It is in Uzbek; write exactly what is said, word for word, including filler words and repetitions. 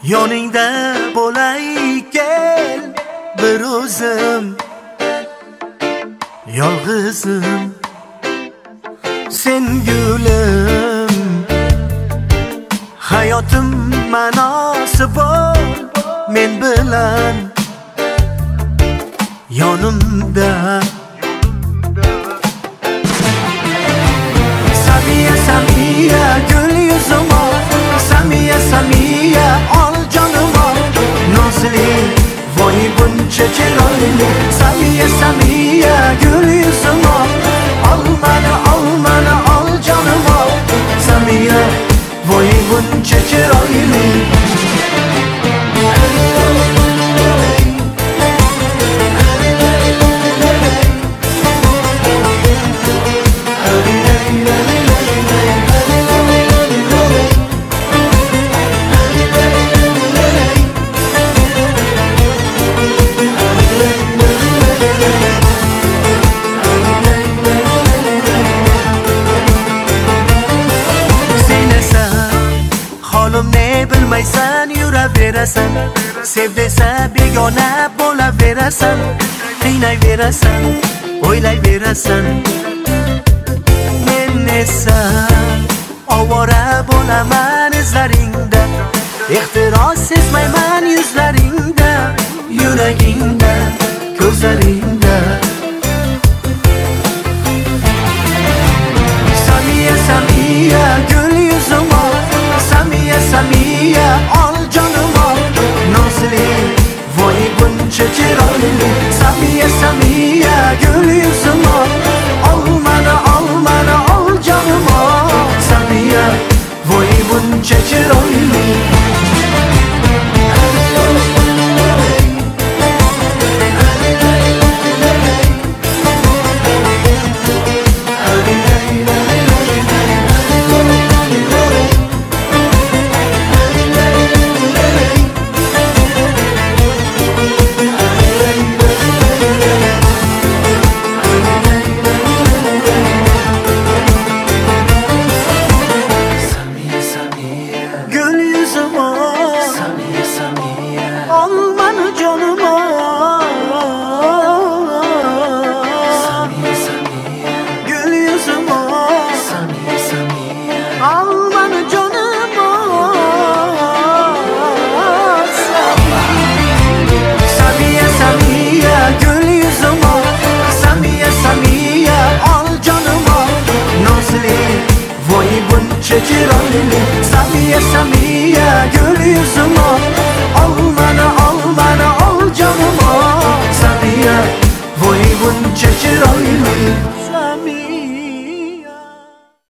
Yoningda bo'lay kel bir o'zim, yolg'izim sen gulim, hayotim ma'nosi bor men bilan yonimda. Samiya Samiya gul yuzim ol, Samiya Samiya ol jonim ol, nozli voy buncha chiroyli. Samiya Samiya gul yuzim ol, ol mani ol mani ol jonim ol, Samiya voy buncha chiroyli. Ne bilmaysan yuraverasan, sev desa begona bo'laverasan, qiynayverasan, o'ylayverasan. Men esa ovora bo'laman izlaringda, ehtiros sezmayman yuzlaringda, yuragingda, ko'zlaringda. Samiya Samiya gul yuzim ol, Samiya Samiya ol jonim ol, nozli voy buncha chiroyli. Samiya Samiya gul yuzim ol, ol mani ol mani ol jonim ol, Samiya voy buncha chiroyli. Chiroyli Samiya Samiya gul yuzim ol, ol mani